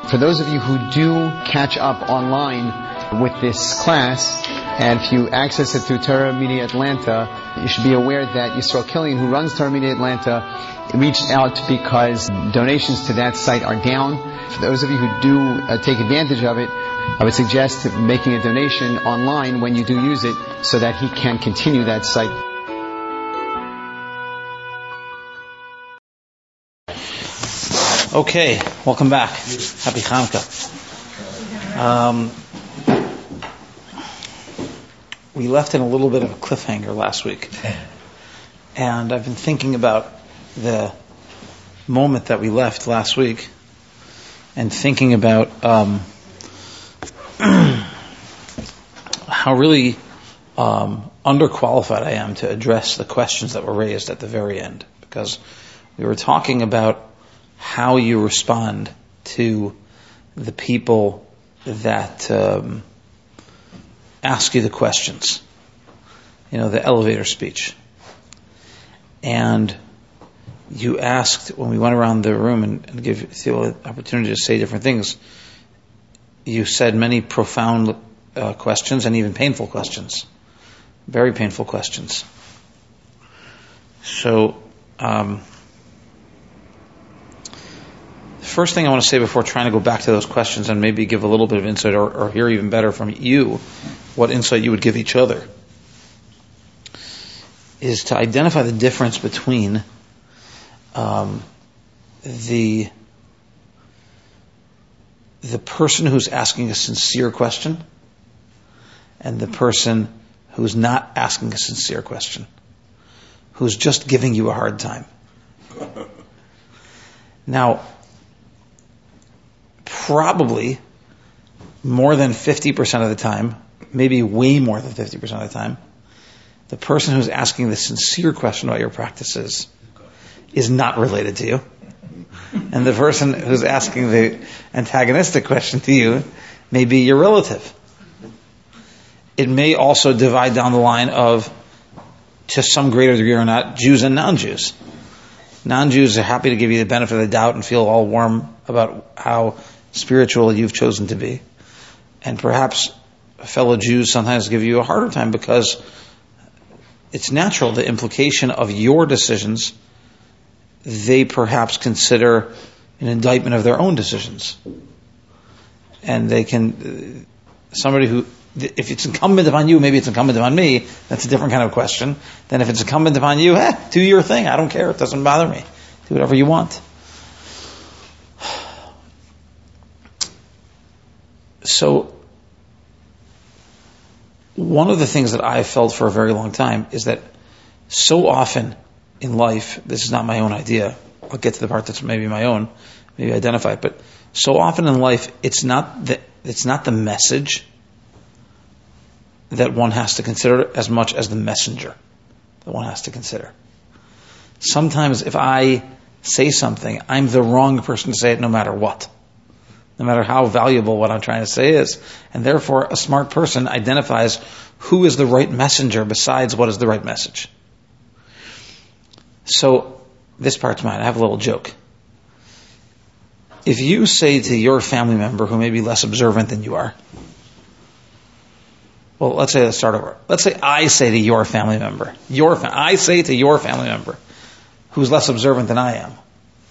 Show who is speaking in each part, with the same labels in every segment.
Speaker 1: For those of you who do catch up online with this class, and if you access it through Torah Media Atlanta, you should be aware that Yisrael Killian, who runs Torah Media Atlanta, reached out because donations to that site are down. For those of you who do take advantage of it, I would suggest making a donation online when you do use it so that he can continue that site.
Speaker 2: Okay, welcome back. Happy Hanukkah. We left in a little bit of a cliffhanger last week. And I've been thinking about the moment that we left last week and thinking about how really underqualified I am to address the questions that were raised at the very end. Because we were talking about how you respond to the people that ask you the questions. You know, the elevator speech. And you asked, when we went around the room and gave you the opportunity to say different things, you said many profound questions and even painful questions. Very painful questions. So, first thing I want to say before trying to go back to those questions and maybe give a little bit of insight or hear even better from you what insight you would give each other is to identify the difference between the person who's asking a sincere question and the person who's not asking a sincere question, who's just giving you a hard time. Now, probably more than 50% of the time, maybe way more than 50% of the time, the person who's asking the sincere question about your practices is not related to you. And the person who's asking the antagonistic question to you may be your relative. It may also divide down the line of, to some greater degree or not, Jews and non-Jews. Non-Jews are happy to give you the benefit of the doubt and feel all warm about how spiritual you've chosen to be. And perhaps fellow Jews sometimes give you a harder time because it's natural, the implication of your decisions, they perhaps consider an indictment of their own decisions. And they can, somebody who, if it's incumbent upon you, maybe it's incumbent upon me, that's a different kind of question. Then if it's incumbent upon you, do your thing, I don't care, it doesn't bother me. Do whatever you want. So, one of the things that I've felt for a very long time is that so often in life, this is not my own idea, I'll get to the part that's maybe my own, maybe identify it, but so often in life, it's not the message that one has to consider as much as the messenger that one has to consider. Sometimes if I say something, I'm the wrong person to say it no matter what. No matter how valuable what I'm trying to say is. And therefore, a smart person identifies who is the right messenger besides what is the right message. So, this part's mine. I have a little joke. If you say to your family member who may be less observant than you are, well, let's start over. Let's say I say to your family member, I say to your family member who's less observant than I am,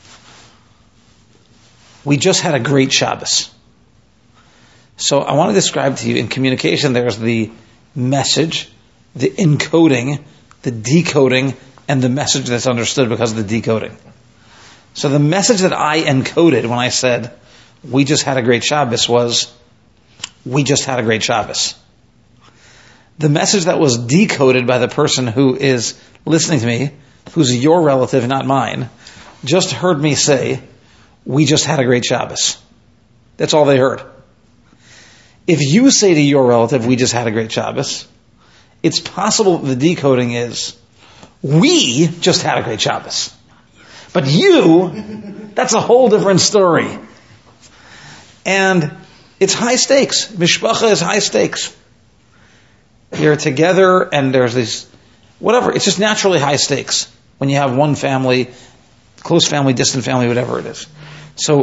Speaker 2: we just had a great Shabbos. So I want to describe to you, in communication, there's the message, the encoding, the decoding, and the message that's understood because of the decoding. So the message that I encoded when I said, we just had a great Shabbos was, we just had a great Shabbos. The message that was decoded by the person who is listening to me, who's your relative, not mine, just heard me say, we just had a great Shabbos. That's all they heard. If you say to your relative, we just had a great Shabbos, it's possible the decoding is, we just had a great Shabbos. But you, that's a whole different story. And it's high stakes. Mishpacha is high stakes. You're together and there's this, whatever, it's just naturally high stakes when you have one family, close family, distant family, whatever it is. So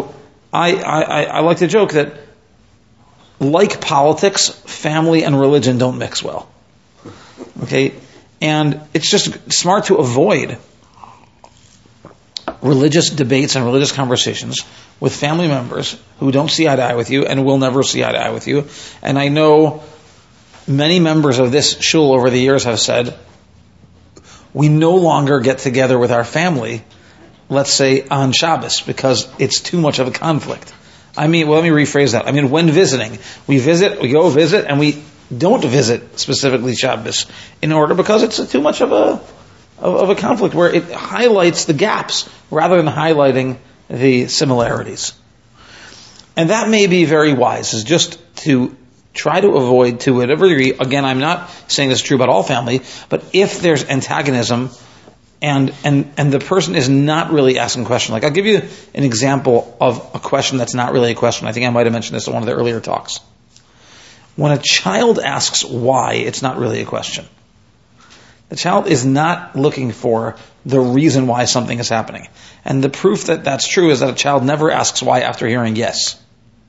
Speaker 2: I like to joke that, like politics, family and religion don't mix well. Okay? And it's just smart to avoid religious debates and religious conversations with family members who don't see eye to eye with you and will never see eye to eye with you. And I know many members of this shul over the years have said, we no longer get together with our family, let's say on Shabbos, because it's too much of a conflict. I mean, well, let me rephrase that. I mean, when visiting, we go visit, and we don't visit specifically Shabbos in order, because it's too much of a conflict where it highlights the gaps rather than highlighting the similarities. And that may be very wise, is just to try to avoid, to whatever degree, again, I'm not saying this is true about all family, but if there's antagonism and the person is not really asking a question, like I'll give you an example of a question that's not really a question. I think I might have mentioned this in one of the earlier talks. When a child asks why, it's not really a question. The child is not looking for the reason why something is happening. And the proof that that's true is that a child never asks why after hearing yes.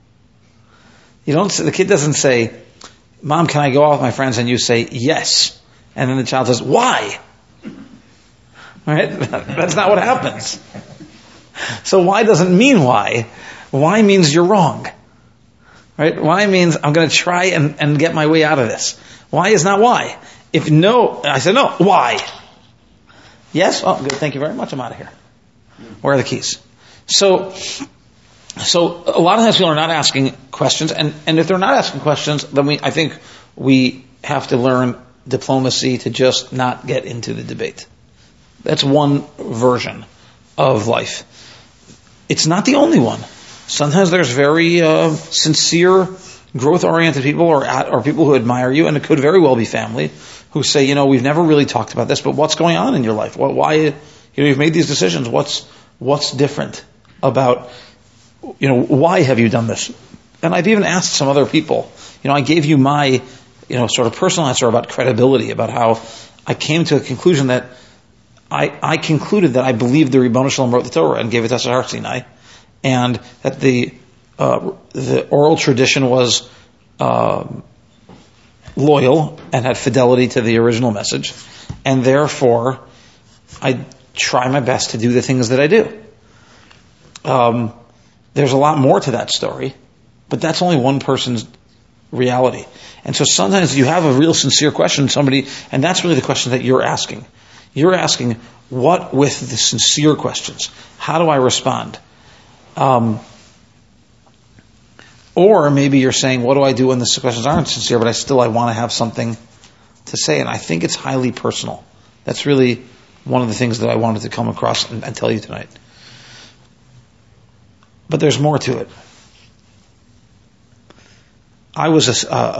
Speaker 2: The kid doesn't say, Mom, can I go out with my friends? And you say, yes. And then the child says, why? Right? That's not what happens. So why doesn't mean why. Why means you're wrong. Right? Why means I'm going to try and get my way out of this. Why is not why. If no, I said no, why? Yes? Oh, good. Thank you very much. I'm out of here. Where are the keys? So a lot of times people are not asking questions, and if they're not asking questions, then I think we have to learn diplomacy to just not get into the debate. That's one version of life. It's not the only one. Sometimes there's very sincere, growth-oriented people or people who admire you, and it could very well be family, who say, we've never really talked about this, but what's going on in your life? Why, you've made these decisions. What's different about, why have you done this? And I've even asked some other people. I gave you my, sort of personal answer about credibility, about how I came to a conclusion that I concluded that I believed the Ribono Shalom wrote the Torah and gave it to us at Har Sinai, and that the oral tradition was loyal and had fidelity to the original message, and therefore I try my best to do the things that I do. There's a lot more to that story, but that's only one person's reality. And so sometimes you have a real sincere question to somebody, and that's really the question that you're asking. You're asking, what with the sincere questions? How do I respond? Or maybe you're saying, what do I do when the questions aren't sincere, but I want to have something to say? And I think it's highly personal. That's really one of the things that I wanted to come across and tell you tonight. But there's more to it. I was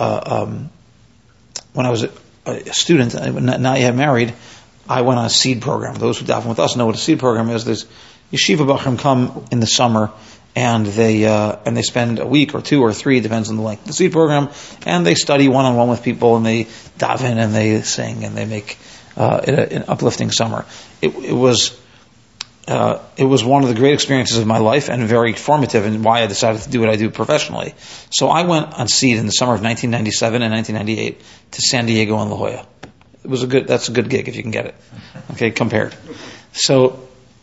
Speaker 2: when I was a student, not yet married, I went on a seed program. Those who daven with us know what a seed program is. There's yeshiva bachrim come in the summer, and they spend a week or 2 or 3, depends on the length of the seed program, and they study one-on-one with people, and they daven and they sing and they make an uplifting summer. It was one of the great experiences of my life and very formative, and why I decided to do what I do professionally. So I went on seed in the summer of 1997 and 1998 to San Diego and La Jolla. That's a good gig if you can get it. Okay, compared. So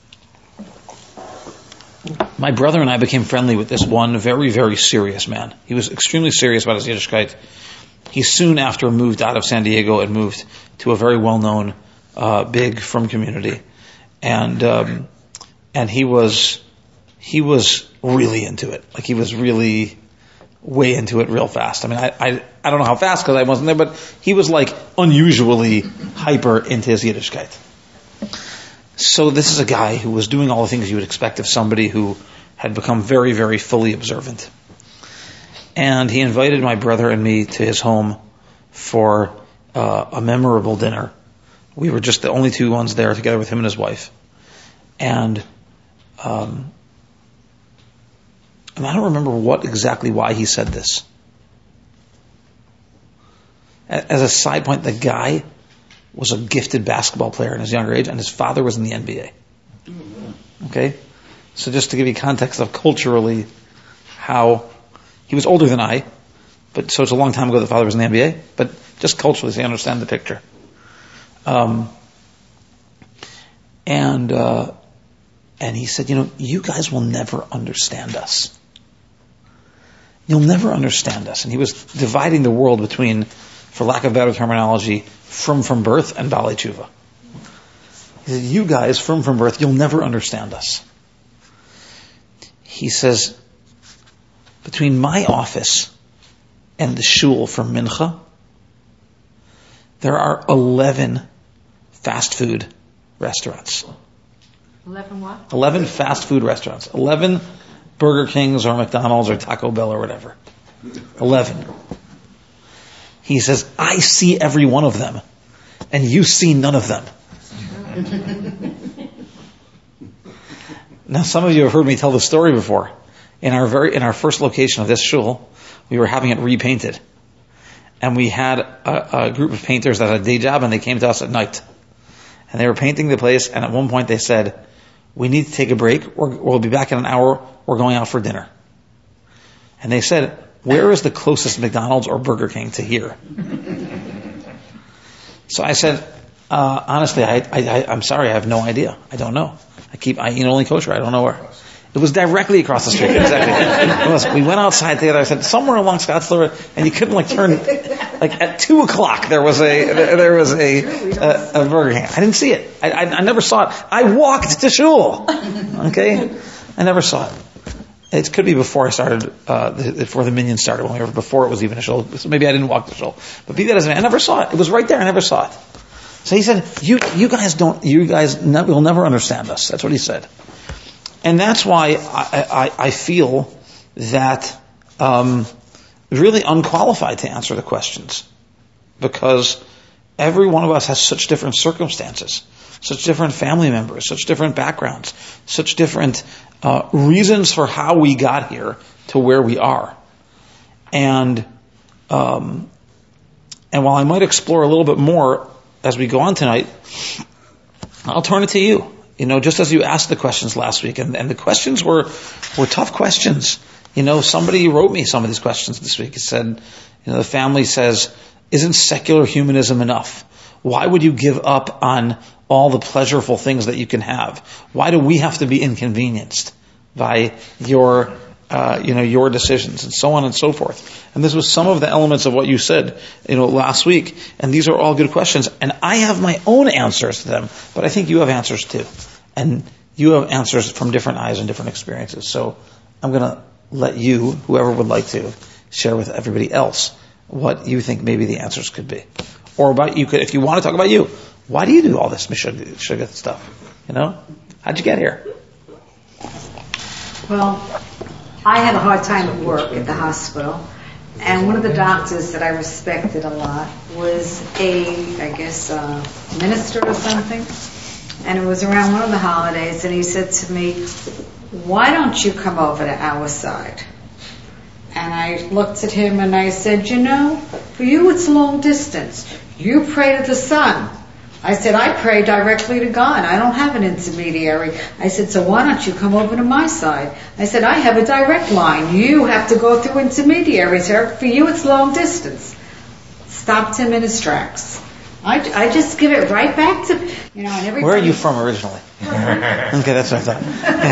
Speaker 2: my brother and I became friendly with this one very, very serious man. He was extremely serious about his Yiddishkeit. He soon after moved out of San Diego and moved to a very well-known, big, frum community. And he was really into it. Like, he was really way into it real fast. I mean, I don't know how fast because I wasn't there, but he was like unusually hyper into his Yiddishkeit. So this is a guy who was doing all the things you would expect of somebody who had become very, very fully observant. And he invited my brother and me to his home for a memorable dinner. We were just the only 2 ones there, together with him and his wife. And I don't remember why he said this. As a side point, the guy was a gifted basketball player in his younger age, and his father was in the NBA. Okay? So just to give you context of culturally how he was older than I, but so it's a long time ago the father was in the NBA, but just culturally, so you understand the picture. And he said, you guys will never understand us. You'll never understand us. And he was dividing the world between, for lack of better terminology, from birth and Baalei Tshuva. He said, you guys from birth, you'll never understand us. He says, between my office and the shul for Mincha, there are 11 fast food restaurants.
Speaker 3: 11 what?
Speaker 2: 11 fast food restaurants. 11 Burger Kings or McDonald's or Taco Bell or whatever. 11. He says, I see every one of them, and you see none of them. Now, some of you have heard me tell the story before. In our first location of this shul, we were having it repainted. And we had a group of painters that had a day job, and they came to us at night. And they were painting the place, and at one point they said, we need to take a break. We'll be back in an hour. We're going out for dinner. And they said, where is the closest McDonald's or Burger King to here? So I said, honestly, I'm sorry, I have no idea. I don't know. I eat only kosher. I don't know where. It was directly across the street. Exactly. It was. We went outside together. I said, somewhere along Scottsdale, and you couldn't turn, at 2:00 there was a Burger King. I didn't see it. I never saw it. I walked to shul. Okay? I never saw it. It could be before I started, before the minyan started, before it was even a shul. So maybe I didn't walk to shul. But be that as it may, I never saw it. It was right there. I never saw it. So he said, you guys will never understand us. That's what he said. And that's why I feel that really unqualified to answer the questions, because every one of us has such different circumstances, such different family members, such different backgrounds, such different reasons for how we got here to where we are. And while I might explore a little bit more as we go on tonight, I'll turn it to you. Just as you asked the questions last week, and the questions were tough questions. Somebody wrote me some of these questions this week. He said, the family says, isn't secular humanism enough? Why would you give up on all the pleasurable things that you can have? Why do we have to be inconvenienced by your decisions, and so on and so forth? And this was some of the elements of what you said, last week. And these are all good questions. And I have my own answers to them, but I think you have answers too. And you have answers from different eyes and different experiences. So I'm going to let you, whoever would like to, share with everybody else what you think maybe the answers could be. Or about you could, if you want to talk about you, why do you do all this sugar stuff? How'd you get here?
Speaker 3: Well, I had a hard time at work at the hospital, and one of the doctors that I respected a lot was a minister or something, and it was around one of the holidays, and he said to me, why don't you come over to our side? And I looked at him and I said, for you it's long distance. You pray to the sun. I said, I pray directly to God. I don't have an intermediary. I said, so why don't you come over to my side? I said, I have a direct line. You have to go through intermediaries. For you, it's long distance. Stopped him in his tracks. I just give it right back to, and everybody.
Speaker 2: Where are you from originally? Okay, that's what I thought.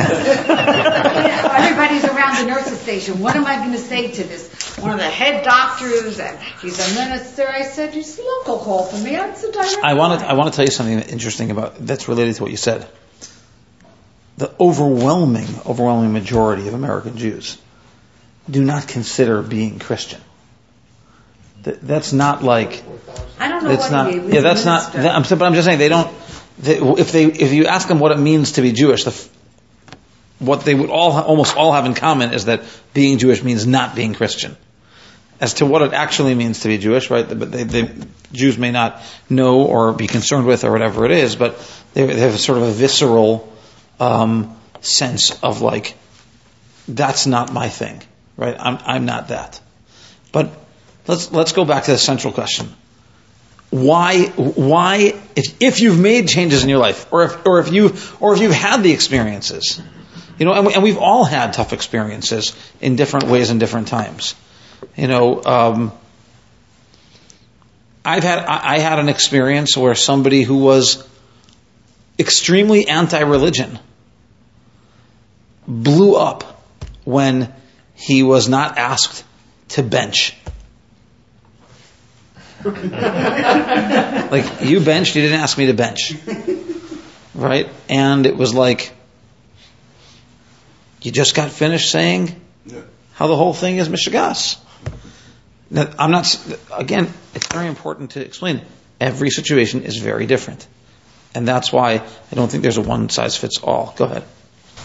Speaker 2: Yeah.
Speaker 3: Everybody's around the nurse's station. What am I going to say to this? One of the head doctors, and he's a minister. I said, it's a local call for me. It's a direct
Speaker 2: I want to tell you something interesting that's related to what you said. The overwhelming majority of American Jews do not consider being Christian. That's not like.
Speaker 3: I don't know what he means.
Speaker 2: Yeah, that's not. But I'm just saying they don't. If you ask them what it means to be Jewish, what they would almost all have in common is that being Jewish means not being Christian. As to what it actually means to be Jewish, right? But the Jews may not know or be concerned with or whatever it is, but they have sort of a visceral sense of that's not my thing, right? I'm not that. But let's go back to the central question. Why if you've made changes in your life, or if you've had the experiences, And we've all had tough experiences in different ways and different times. I had an experience where somebody who was extremely anti-religion blew up when he was not asked to bench. Like, you benched, you didn't ask me to bench. Right? And it was like, you just got finished saying how the whole thing is mishigas. Now, again, it's very important to explain. Every situation is very different. And that's why I don't think there's a one-size-fits-all. Go ahead.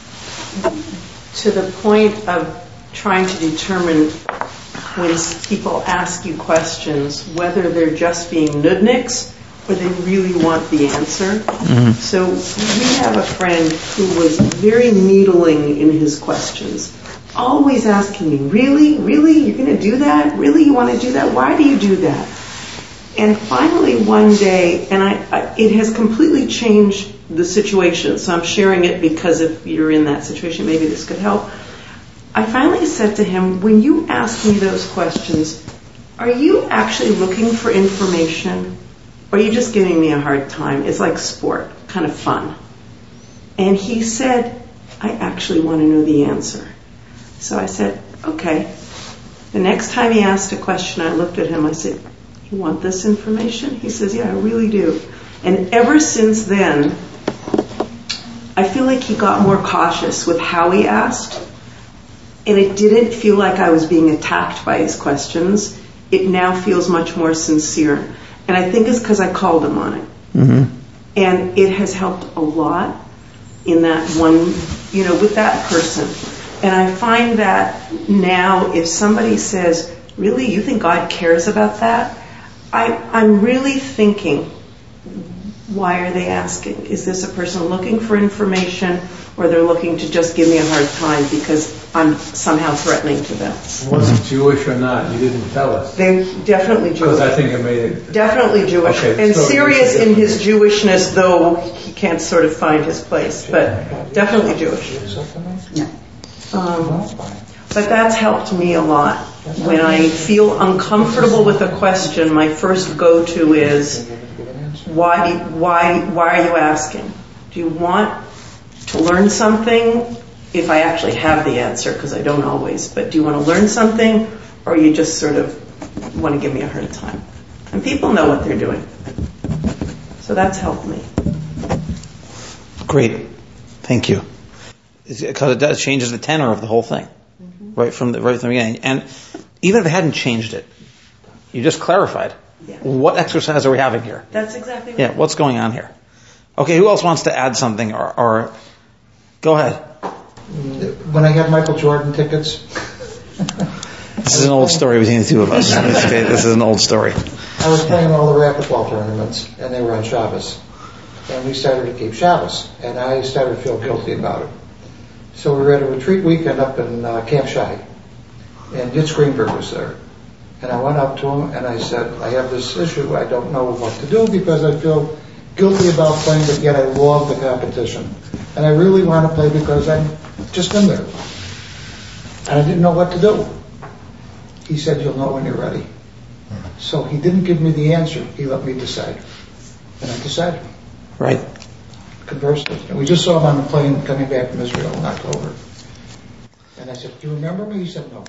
Speaker 4: To the point of trying to determine when people ask you questions, whether they're just being nudniks or they really want the answer. Mm-hmm. So we have a friend who was very needling in his questions, always asking me, really? Really? You're going to do that? Really? You want to do that? Why do you do that? And finally one day, and it has completely changed the situation, so I'm sharing it because if you're in that situation, maybe this could help. I finally said to him, when you ask me those questions, are you actually looking for information, or are you just giving me a hard time? It's like sport, kind of fun. And he said, I actually want to know the answer. So I said, okay. The next time he asked a question, I looked at him, I said, you want this information? He says, yeah, I really do. And ever since then, I feel like he got more cautious with how he asked. And it didn't feel like I was being attacked by his questions. It now feels much more sincere. And I think it's because I called him on it. Mm-hmm. And it has helped a lot in that one, with that person. And I find that now if somebody says, really, you think God cares about that? I'm really thinking, why are they asking? Is this a person looking for information, or they're looking to just give me a hard time because I'm somehow threatening to them?
Speaker 5: Was it Jewish or not? You didn't tell us.
Speaker 4: They're definitely Jewish.
Speaker 5: Because I think it made it...
Speaker 4: Definitely Jewish. Okay, and serious in his Jewishness, though he can't sort of find his place. But definitely Jewish.
Speaker 3: Yeah.
Speaker 4: But that's helped me a lot. When I feel uncomfortable with a question, my first go-to is, why are you asking? Do you want to learn something? If I actually have the answer, because I don't always, but do you want to learn something, or you just sort of want to give me a hard time? And people know what they're doing. So that's helped me.
Speaker 2: Great. Thank you. Because it does changes the tenor of the whole thing. Mm-hmm. Right from the beginning. And even if it hadn't changed it, you just clarified. Yeah. What exercise are we having here?
Speaker 4: That's exactly right.
Speaker 2: Yeah, what's going on here? Okay, who else wants to add something or go ahead.
Speaker 6: When I got Michael Jordan tickets.
Speaker 2: This is an old story between the two of us. Okay, this is an old story.
Speaker 6: I was playing all the racquetball tournaments, and they were on Shabbos. And we started to keep Shabbos, and I started to feel guilty about it. So we were at a retreat weekend up in Camp Shai, and Ditz Greenberg was there. And I went up to him, and I said, I have this issue. I don't know what to do because I feel guilty about playing, but yet I love the competition. And I really want to play because I'm just in there. And I didn't know what to do. He said, you'll know when you're ready. So he didn't give me the answer. He let me decide. And I decided.
Speaker 2: Right.
Speaker 6: Conversed with him. We just saw him on the plane coming back from Israel in October. And I said, do you remember me? He said, no.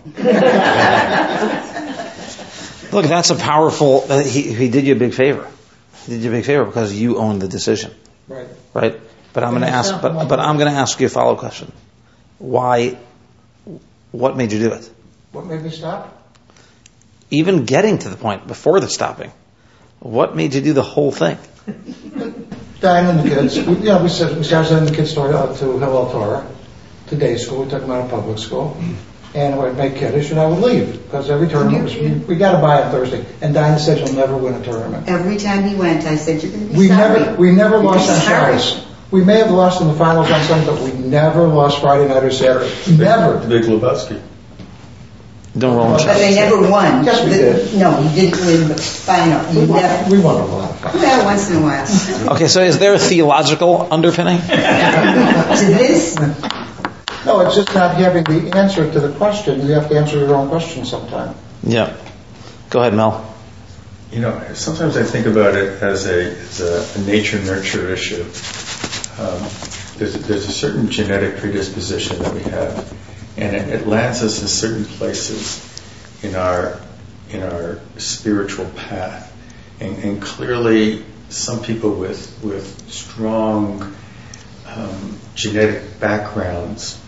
Speaker 2: Look, that's a powerful, he did you a big favor. He did you a big favor because you owned the decision.
Speaker 6: Right.
Speaker 2: Right? But I'm going to ask, but I'm going to ask you a follow-up question. Why, what made you do it?
Speaker 6: What made me stop?
Speaker 2: Even getting to the point before the stopping. What made you do the whole thing?
Speaker 6: Diane and the kids. We started sending the kids to Hillel Torah, to day school. We took them out of public school. And I would make Kiddush and I would leave. Because every tournament we got to buy on Thursday. And Diane said, you'll never win a tournament.
Speaker 3: Every time he went, I said, you're going to be sorry.
Speaker 6: We never lost on Shabbos. We may have lost in the finals on Sunday, but we never lost Friday night or Saturday. Never.
Speaker 5: Big Lebowski.
Speaker 2: Don't roll on Shabbos.
Speaker 3: But they never won.
Speaker 6: Yes, we did.
Speaker 3: No, he didn't win the final.
Speaker 6: We won a lot.
Speaker 3: Yeah, once in a while.
Speaker 2: Okay, so is there a theological underpinning?
Speaker 3: To this?
Speaker 6: No, it's just not having the answer to the question. You have to answer your own question sometime.
Speaker 2: Yeah. Go ahead, Mel.
Speaker 5: Sometimes I think about it as a nature-nurture issue. There's a certain genetic predisposition that we have, and it lands us in certain places in our spiritual path. And clearly, some people with strong genetic backgrounds,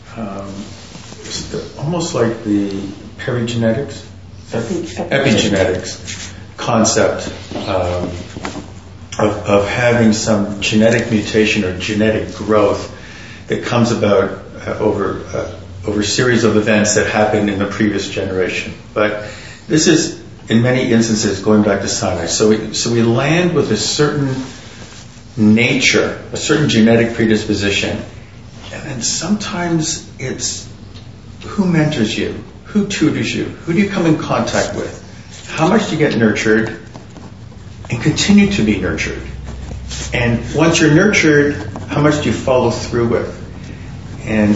Speaker 5: almost like the perigenetics, epigenetics concept of having some genetic mutation or genetic growth that comes about over a series of events that happened in the previous generation. But this is, in many instances, going back to Sinai. So we land with a certain nature, a certain genetic predisposition, and then sometimes it's who mentors you, who tutors you, who do you come in contact with, how much do you get nurtured and continue to be nurtured, and once you're nurtured, how much do you follow through with? And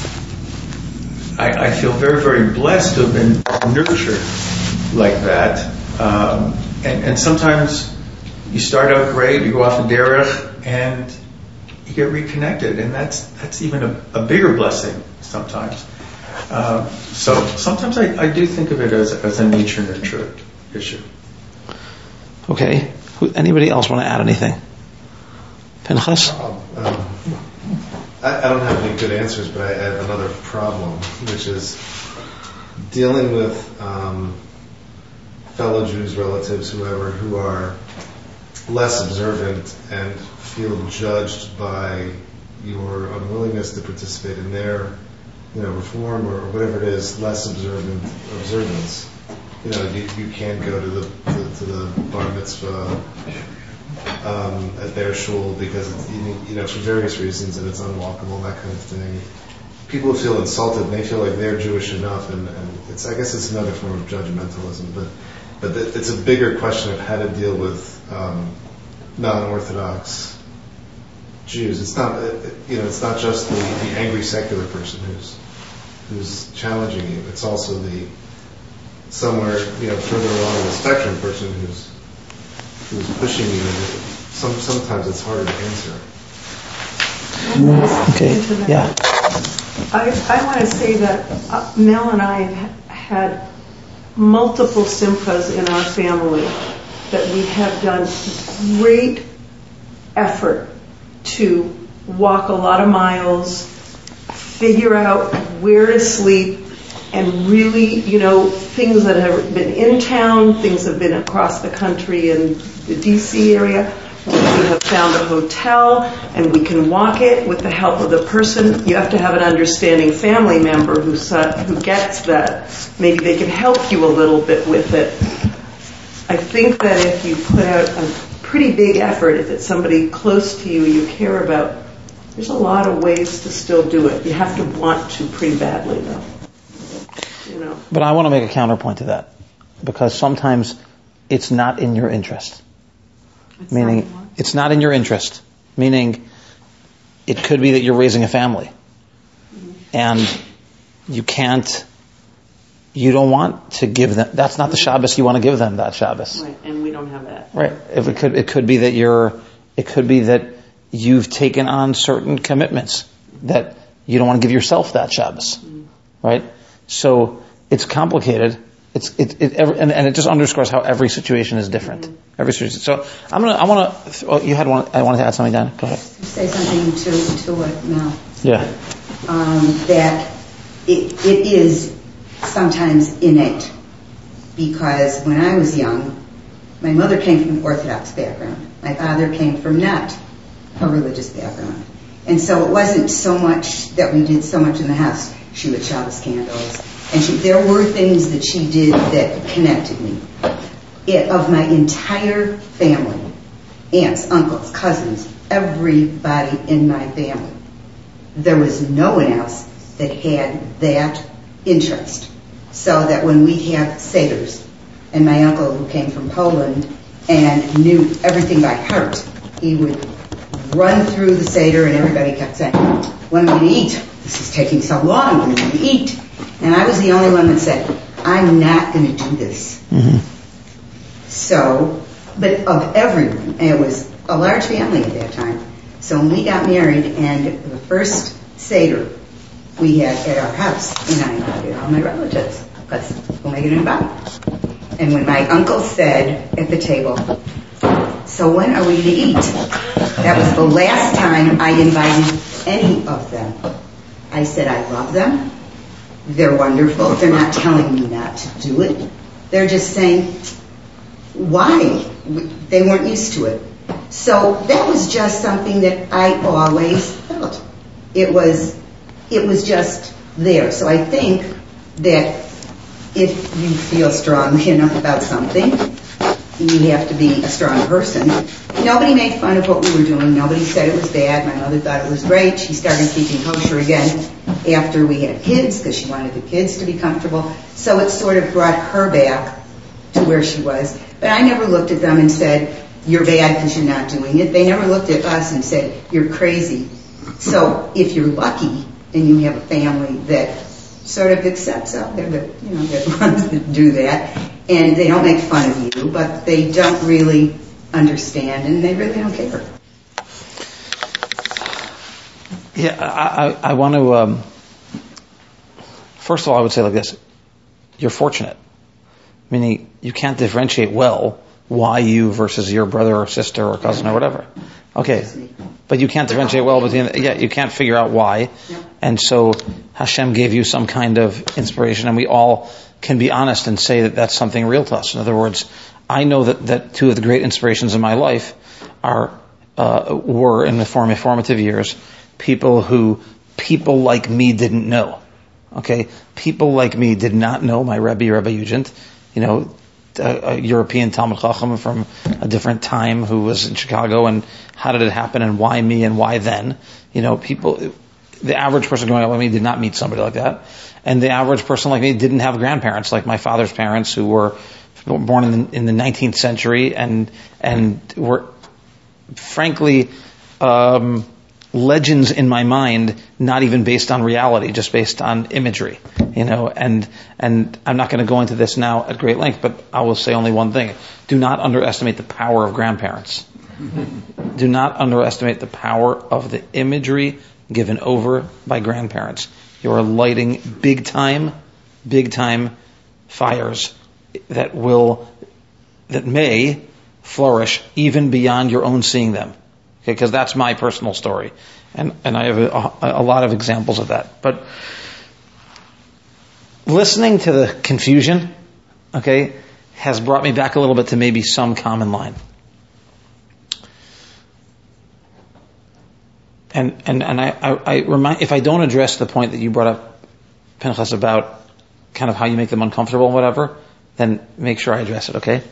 Speaker 5: I feel very, very blessed to have been nurtured like that. And sometimes you start out great, you go off the derech, and you get reconnected, and that's even a bigger blessing sometimes. So sometimes I do think of it as a nature-nurture issue.
Speaker 2: Okay. Anybody else want to add anything? Pinchas?
Speaker 7: I don't have any good answers, but I have another problem, which is dealing with fellow Jews, relatives, whoever, who are less observant and feel judged by your unwillingness to participate in their, reform or whatever it is, less observance. You can't go to the bar mitzvah at their shul because it's, for various reasons, and it's unwalkable, that kind of thing. People feel insulted and they feel like they're Jewish enough, and I guess it's another form of judgmentalism, but it's a bigger question of how to deal with non-Orthodox Jews. It's not just the angry secular person who's challenging you. It's also the somewhere further along in the spectrum person who's pushing you. And sometimes it's harder to answer.
Speaker 2: Okay. Yeah.
Speaker 4: I want to say that Mel and I have had multiple simchas in our family that we have done great effort to walk a lot of miles, figure out where to sleep, and really, things that have been in town, things that have been across the country in the D.C. area. We have found a hotel, and we can walk it with the help of the person. You have to have an understanding family member who gets that. Maybe they can help you a little bit with it. I think that if you put out a pretty big effort, if it's somebody close to you you care about, there's a lot of ways to still do it. You have to want to pretty badly, though.
Speaker 2: But I want to make a counterpoint to that, because sometimes it's not in your interest. It's not in your interest. Meaning, it could be that you're raising a family, and you don't want to give them. That's not the Shabbos you want to give them that Shabbos.
Speaker 4: Right, and we don't have that.
Speaker 2: Right. It could be that you've taken on certain commitments that you don't want to give yourself that Shabbos. Right. So it's complicated. And it just underscores how every situation is different. Every situation. So you had one. I wanted to add something, Dan. Go ahead.
Speaker 8: Say something to what Mel.
Speaker 2: Yeah.
Speaker 8: That it is sometimes innate, because when I was young, my mother came from an Orthodox background. My father came from not a religious background, and so it wasn't so much that we did so much in the house. She would Shabbos candles. And there were things that she did that connected me. Of my entire family, aunts, uncles, cousins, everybody in my family, there was no one else that had that interest. So that when we'd have seders, and my uncle who came from Poland and knew everything by heart, he would run through the seder and everybody kept saying, "When are we going to eat? this is taking so long, when do we eat? And I was the only one that said, I'm not going to do this.
Speaker 2: Mm-hmm.
Speaker 8: So, but of everyone, and it was a large family at that time. So when we got married, and the first Seder we had at our house, and I invited all my relatives, because who am I going to invite? And when my uncle said at the table, so when are we going to eat? That was the last time I invited any of them. I said, I love them. They're wonderful. They're not telling me not to do it. They're just saying, why? They weren't used to it. So that was just something that I always felt. It was just there. So I think that if you feel strongly enough about something, you have to be a strong person. Nobody made fun of what we were doing. Nobody said it was bad. My mother thought it was great. She started keeping kosher again after we had kids because she wanted the kids to be comfortable. So it sort of brought her back to where she was. But I never looked at them and said, you're bad because you're not doing it. They never looked at us and said, you're crazy. So if you're lucky and you have a family that sort of accepts out there that, that wants to do that, and they don't make fun of you, but they don't really understand and they really don't care.
Speaker 2: Yeah, I want to, first of all, I would say like this. You're fortunate. Meaning you can't differentiate well why you versus your brother or sister or cousin or whatever. Okay. But you can't differentiate well between, you can't figure out why. And so Hashem gave you some kind of inspiration, and we all can be honest and say that that's something real to us. In other words, I know that two of the great inspirations in my life were in the formative years, people like me didn't know. Okay? People like me did not know my Rebbe Eugent, a European Talmud Chacham from a different time who was in Chicago, and how did it happen and why me and why then? The average person growing up like me did not meet somebody like that. And the average person like me didn't have grandparents like my father's parents, who were born in the 19th century and were frankly legends in my mind, not even based on reality, just based on imagery, and I'm not going to go into this now at great length, but I will say only one thing. Do not underestimate the power of grandparents. Do not underestimate the power of the imagery given over by grandparents. You are lighting big time fires that may flourish even beyond your own seeing them. Okay, because that's my personal story, and I have a lot of examples of that. But listening to the confusion, okay, has brought me back a little bit to maybe some common line. And I remind, if I don't address the point that you brought up, Pinchas, about kind of how you make them uncomfortable and whatever, then make sure I address it, okay?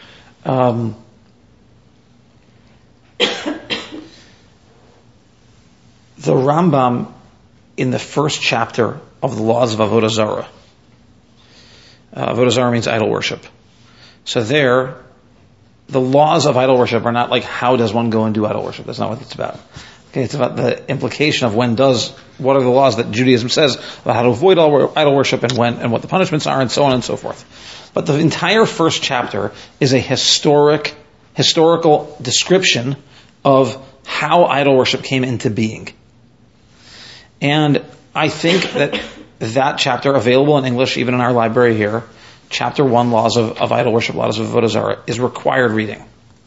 Speaker 2: The Rambam, in the first chapter of the laws of Avodah Zarah. Avodah Zarah means idol worship. So there, the laws of idol worship are not like how does one go and do idol worship. That's not what it's about. Okay, it's about the implication of what are the laws that Judaism says about how to avoid idol worship and what the punishments are and so on and so forth. But the entire first chapter is a historical description of how idol worship came into being. And I think that chapter, available in English even in our library here, chapter 1, Laws of Idol Worship, Laws of Avodah Zarah, is required reading.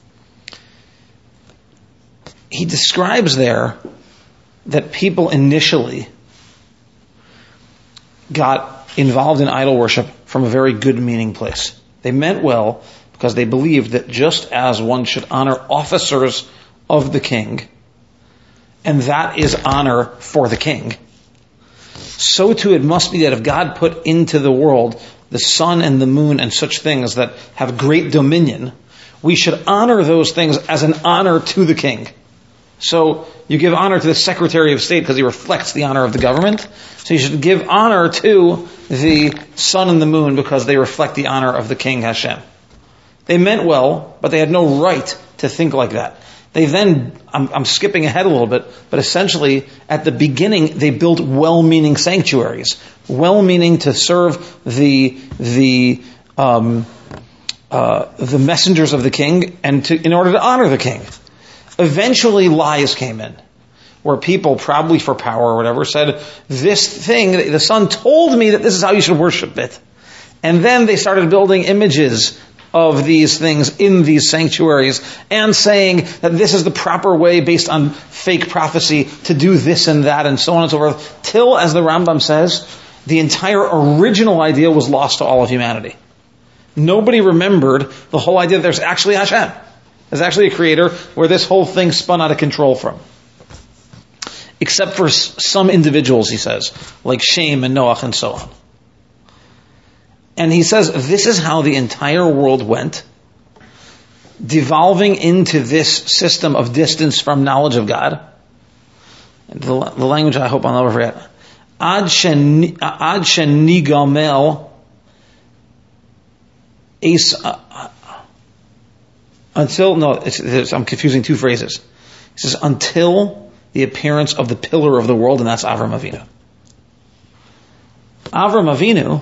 Speaker 2: He describes there that people initially got involved in idol worship from a very good meaning place. They meant well because they believed that just as one should honor officers of the king, and that is honor for the king, so too it must be that if God put into the world the sun and the moon and such things that have great dominion, we should honor those things as an honor to the king. So you give honor to the Secretary of State because he reflects the honor of the government. So you should give honor to the sun and the moon because they reflect the honor of the King Hashem. They meant well, but they had no right to think like that. They then, I'm skipping ahead a little bit, but essentially at the beginning they built well-meaning sanctuaries, well-meaning to serve the messengers of the king and in order to honor the king. Eventually lies came in, where people, probably for power or whatever, said, this thing, the sun told me that this is how you should worship it. And then they started building images of these things in these sanctuaries and saying that this is the proper way based on fake prophecy to do this and that and so on and so forth, till, as the Rambam says, the entire original idea was lost to all of humanity. Nobody remembered the whole idea that there's actually Hashem. There's actually a creator where this whole thing spun out of control from. Except for some individuals, he says, like Shem and Noach and so on. And he says this is how the entire world went, devolving into this system of distance from knowledge of God. The language I hope I'll never forget. Ad shenigamel until, no, I'm confusing two phrases. He says, until the appearance of the pillar of the world, and that's Avram Avinu. Avram Avinu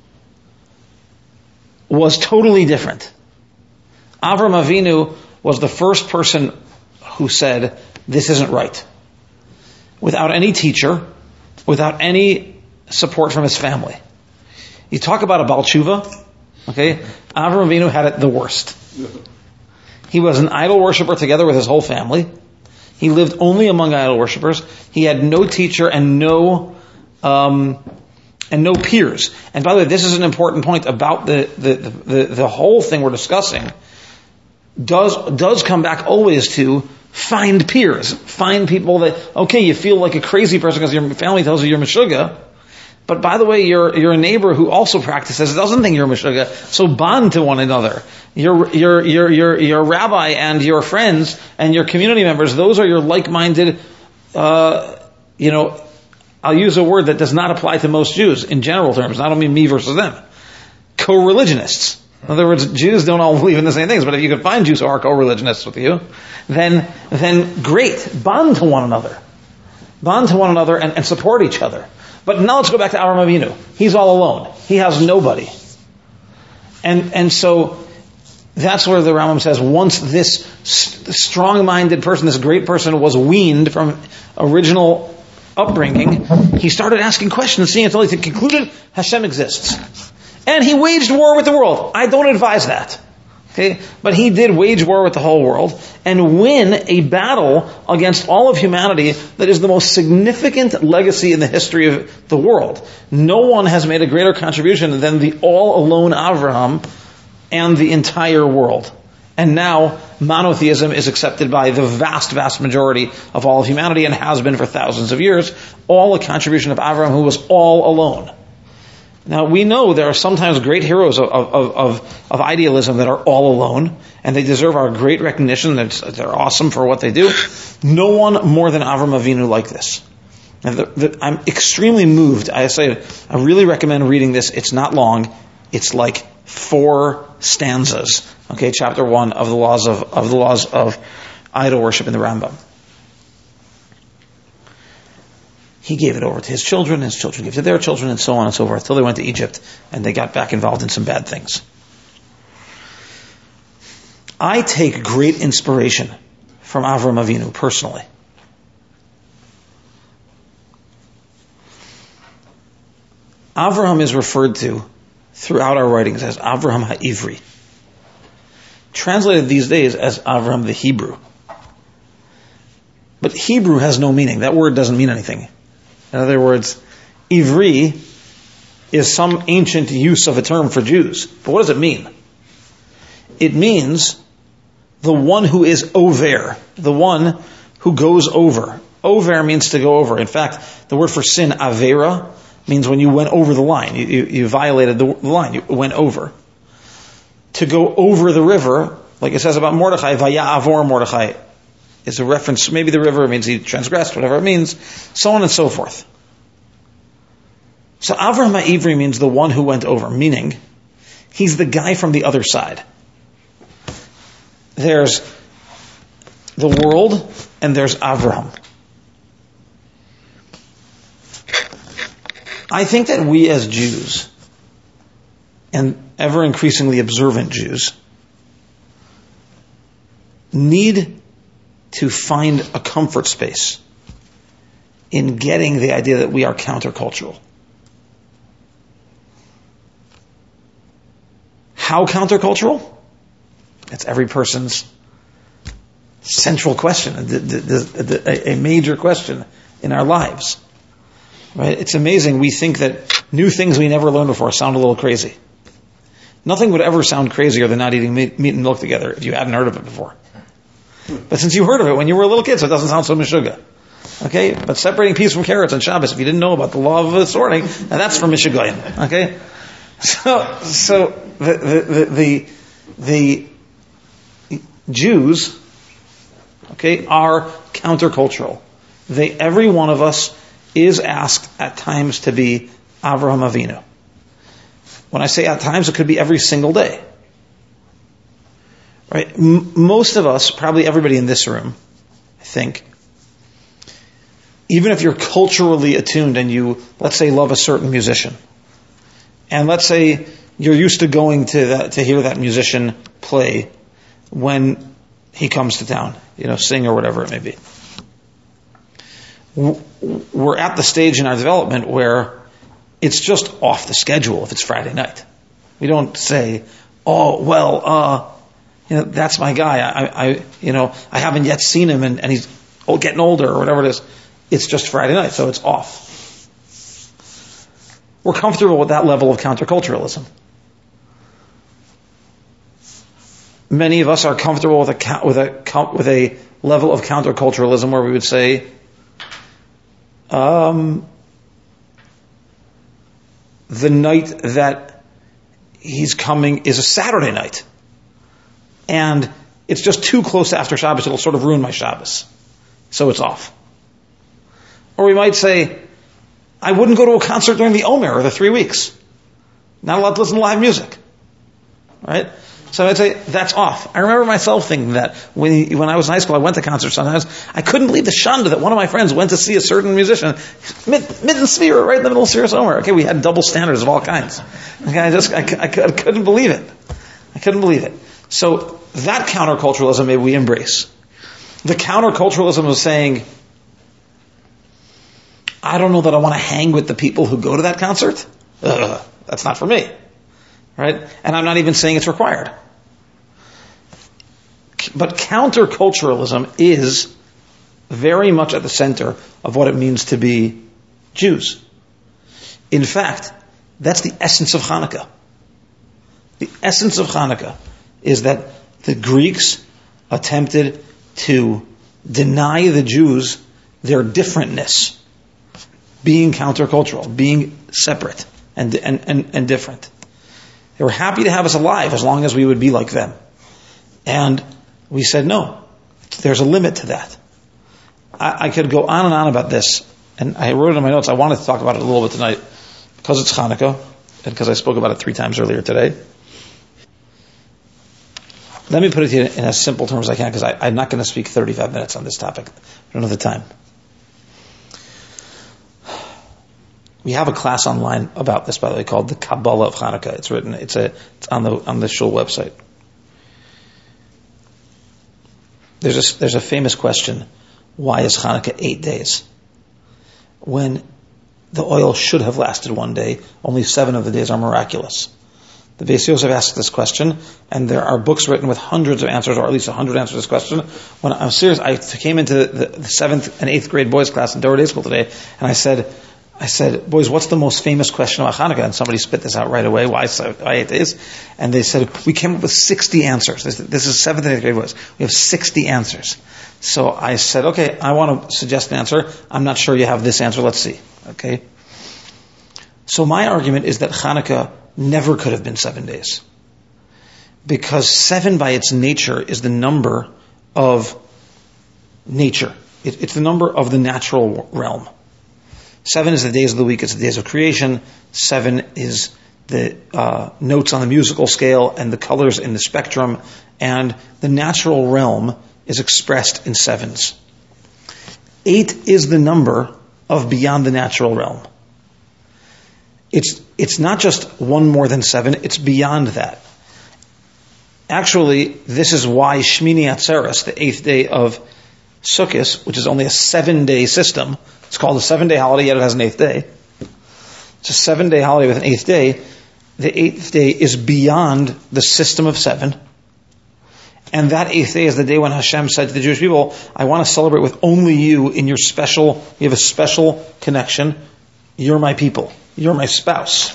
Speaker 2: was totally different. Avram Avinu was the first person who said, this isn't right. Without any teacher, without any support from his family. You talk about a Baal Tshuva, okay? Avram Avinu had it the worst. He was an idol worshiper together with his whole family. He lived only among idol worshippers. He had no teacher and no peers. And by the way, this is an important point about the whole thing we're discussing. Does come back always to find peers, find people that, okay, you feel like a crazy person because your family tells you you're Meshuggah. But by the way, you're a neighbor who also practices, doesn't think you're Meshuggah, so bond to one another. Your rabbi and your friends and your community members, those are your like-minded, I'll use a word that does not apply to most Jews in general terms. I don't mean me versus them. Co-religionists. In other words, Jews don't all believe in the same things, but if you can find Jews who are co-religionists with you, then great. Bond to one another. Bond to one another and support each other. But now let's go back to Avram Avinu. He's all alone. He has nobody. And so that's where the Rambam says, once this strong-minded person, this great person was weaned from original upbringing, he started asking questions, seeing until he concluded Hashem exists. And he waged war with the world. I don't advise that. Okay? But he did wage war with the whole world and win a battle against all of humanity that is the most significant legacy in the history of the world. No one has made a greater contribution than the all-alone Avraham and the entire world. And now monotheism is accepted by the vast, vast majority of all of humanity and has been for thousands of years. All a contribution of Avraham, who was all alone. Now we know there are sometimes great heroes of idealism that are all alone, and they deserve our great recognition. They're awesome for what they do. No one more than Avram Avinu like this. I'm extremely moved. I really recommend reading this. It's not long. It's like 4 stanzas. Okay, chapter 1 of the laws of idol worship in the Rambam. He gave it over to his children gave it to their children, and so on and so forth, till they went to Egypt and they got back involved in some bad things. I take great inspiration from Avram Avinu personally. Avraham is referred to throughout our writings as Avraham HaIvri, translated these days as Avraham the Hebrew. But Hebrew has no meaning. That word doesn't mean anything. In other words, Ivri is some ancient use of a term for Jews. But what does it mean? It means the one who is over, the one who goes over. Over means to go over. In fact, the word for sin, avera, means when you went over the line. You violated the line. You went over. To go over the river, like it says about Mordechai, vaya avor Mordechai, is a reference, maybe the river means he transgressed, whatever it means, so on and so forth. So Avraham HaIvri means the one who went over, meaning he's the guy from the other side. There's the world and there's Avraham. I think that we as Jews, and ever increasingly observant Jews, need to find a comfort space in getting the idea that we are countercultural. How countercultural? That's every person's central question, a major question in our lives. Right? It's amazing. We think that new things we never learned before sound a little crazy. Nothing would ever sound crazier than not eating meat and milk together if you hadn't heard of it before. But since you heard of it when you were a little kid, so it doesn't sound so mishuga. Okay? But separating peas from carrots on Shabbos, if you didn't know about the law of sorting, now that's from Mishugayin. Okay? So the Jews, okay, are countercultural. Every one of us is asked at times to be Avraham Avinu. When I say at times, it could be every single day. Right? Most of us, probably everybody in this room, I think, even if you're culturally attuned and you, let's say, love a certain musician, and let's say you're used to going to hear that musician play when he comes to town, sing or whatever it may be. We're at the stage in our development where it's just off the schedule if it's Friday night. We don't say, oh, well, that's my guy. I haven't yet seen him and he's getting older or whatever it is. It's just Friday night, so it's off. We're comfortable with that level of counterculturalism. Many of us are comfortable with a level of counterculturalism where we would say, the night that he's coming is a Saturday night. And it's just too close after Shabbos, it'll sort of ruin my Shabbos. So it's off. Or we might say, I wouldn't go to a concert during the Omer or the 3 weeks. Not allowed to listen to live music. Right? So I'd say, that's off. I remember myself thinking that when I was in high school, I went to concerts sometimes. I couldn't believe the shanda that one of my friends went to see a certain musician. Mitten Sphere, right in the middle of Sirius Omer. Okay, we had double standards of all kinds. Okay, I couldn't believe it. I couldn't believe it. So that counterculturalism maybe we embrace. The counterculturalism of saying, I don't know that I want to hang with the people who go to that concert. That's not for me. Right? And I'm not even saying it's required. But counterculturalism is very much at the center of what it means to be Jews. In fact, that's the essence of Hanukkah. The essence of Hanukkah is that the Greeks attempted to deny the Jews their differentness, being countercultural, being separate and different. They were happy to have us alive as long as we would be like them. And we said, no, there's a limit to that. I could go on and on about this, and I wrote it in my notes. I wanted to talk about it a little bit tonight because it's Hanukkah and because I spoke about it 3 times earlier today. Let me put it to you in as simple terms as I can, because I'm not going to speak 35 minutes on this topic. I don't have the time. We have a class online about this, by the way, called the Kabbalah of Hanukkah. It's written. It's on the shul website. There's a famous question: why is Hanukkah 8 days? When the oil should have lasted 1 day, only 7 of the days are miraculous. The Beis Yosef asked this question, and there are books written with hundreds of answers, or at least 100 answers to this question. When I'm serious, I came into the 7th and 8th grade boys class in Dover Day School today, and I said, boys, what's the most famous question about Hanukkah? And somebody spit this out right away. Why 8 days? And they said, we came up with 60 answers. This is 7th and 8th grade boys. We have 60 answers. So I said, okay, I want to suggest an answer. I'm not sure you have this answer. Let's see. Okay. So my argument is that Hanukkah never could have been 7 days. Because 7 by its nature is the number of nature. It's the number of the natural realm. 7 is the days of the week. It's the days of creation. 7 is the notes on the musical scale and the colors in the spectrum. And the natural realm is expressed in sevens. 8 is the number of beyond the natural realm. It's not just one more than 7, it's beyond that. Actually, this is why Shmini Atzeres, the 8th day of Sukkot, which is only a 7-day system, it's called a 7-day holiday, yet it has an 8th day. It's a 7-day holiday with an 8th day. The 8th day is beyond the system of 7. And that 8th day is the day when Hashem said to the Jewish people, I want to celebrate with only you in your special, you have a special connection. You're my people. You're my spouse.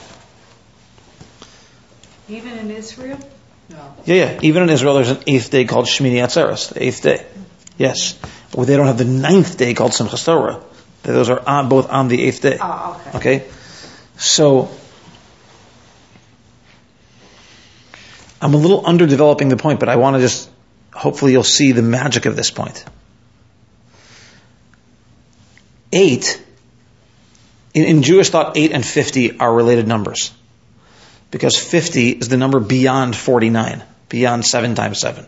Speaker 3: Even in Israel? No.
Speaker 2: Yeah. Even in Israel, there's an 8th day called Shmini Atzeres, the 8th day. Yes. Well, they don't have the 9th day called Simchas Torah. Those are both on the 8th day.
Speaker 3: Oh, okay.
Speaker 2: Okay? So, I'm a little underdeveloping the point, but I want to just, hopefully you'll see the magic of this point. 8, in Jewish thought, 8 and 50 are related numbers. Because 50 is the number beyond 49, beyond 7 times 7.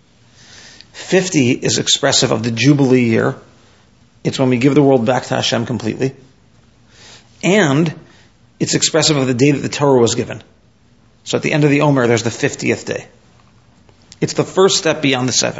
Speaker 2: 50 is expressive of the Jubilee year. It's when we give the world back to Hashem completely. And it's expressive of the day that the Torah was given. So at the end of the Omer, there's the 50th day. It's the first step beyond the 7.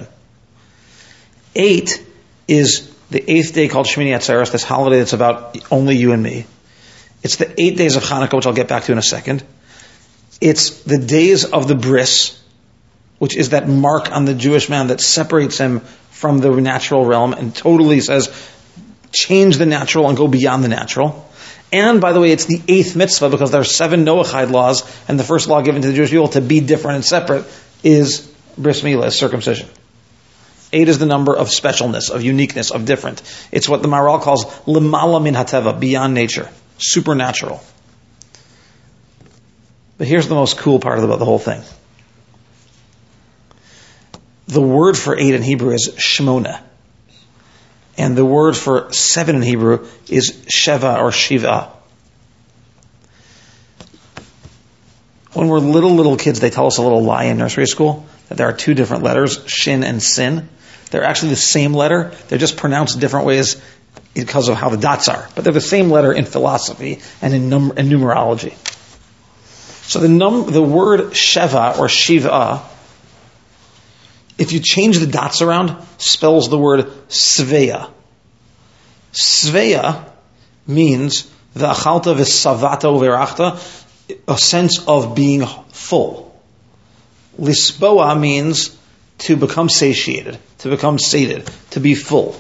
Speaker 2: 8 is the 8th day called Shmini Atzeres, this holiday that's about only you and me. It's the 8 days of Hanukkah, which I'll get back to in a second. It's the days of the bris, which is that mark on the Jewish man that separates him from the natural realm and totally says, change the natural and go beyond the natural. And, by the way, it's the 8th mitzvah because there are 7 Noahide laws, and the first law given to the Jewish people to be different and separate is bris milah, circumcision. 8 is the number of specialness, of uniqueness, of different. It's what the Maharal calls lemala min hateva, beyond nature, supernatural. But here's the most cool part about the whole thing. The word for 8 in Hebrew is shmona. And the word for 7 in Hebrew is sheva or shiva. When we're little kids, they tell us a little lie in nursery school, that there are 2 different letters, shin and sin. They're actually the same letter. They're just pronounced different ways because of how the dots are. But they're the same letter in philosophy and in numerology. So the word sheva or shiva, if you change the dots around, spells the word sveya. Sveya means v'achalta v'savata uverachta, a sense of being full. Lisboa means to become satiated, to become sated, to be full.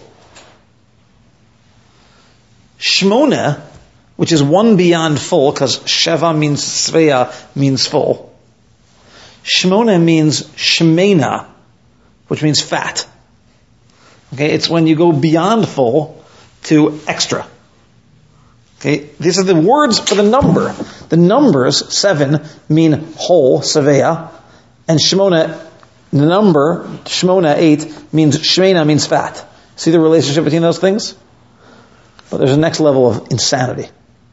Speaker 2: Shmona, which is one beyond full, because sheva means sveya means full. Shmona means shmena, which means fat. Okay, it's when you go beyond full to extra. Okay, these are the words for the number. The numbers, 7, mean whole, seveya, and shmona, the number, shmona, 8, means shmena, means fat. See the relationship between those things? But there's a next level of insanity.